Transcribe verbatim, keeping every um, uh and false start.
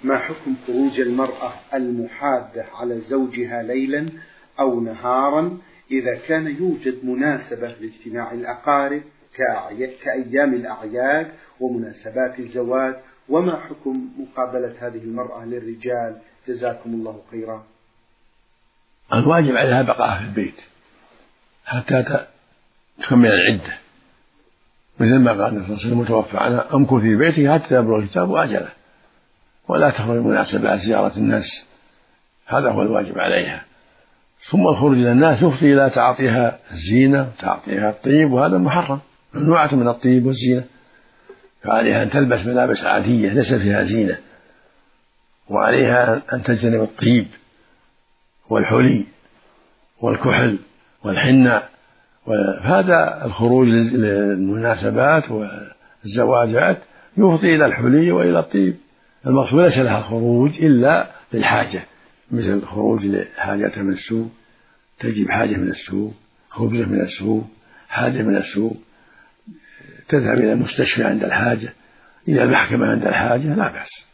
ما حكم خروج المرأة المحادة على زوجها ليلا أو نهارا إذا كان يوجد مناسبة لاجتماع الأقارب كأيام الأعياد ومناسبات الزواج؟ وما حكم مقابلة هذه المرأة للرجال؟ جزاكم الله خيرا. الواجب عليها بقاء في البيت حتى تكمل العدة، مثل ما قال النبي صلى الله عليه وسلم المتوفى عنها امكث في بيته حتى يبلغ الكتاب أجله، ولا تخرج مناسبات زيارة الناس، هذا هو الواجب عليها. ثم الخروج إلى الناس يفضي إلى تعطيها الزينة، تعطيها الطيب، وهذا محرم، ممنوعة من الطيب والزينة، فعليها أن تلبس ملابس عادية ليس فيها زينة، وعليها أن تجتنب الطيب والحلي والكحل والحناء. وهذا الخروج للمناسبات والزواجات يفضي إلى الحلي وإلى الطيب، المقصود ليس لها الخروج إلا للحاجة، مثل الخروج لحاجة من السوق، تجيب حاجة من السوق، خبزة من السوق، حاجة من السوق، تذهب إلى المستشفى عند الحاجة، إلى المحكمة عند الحاجة، لا بأس.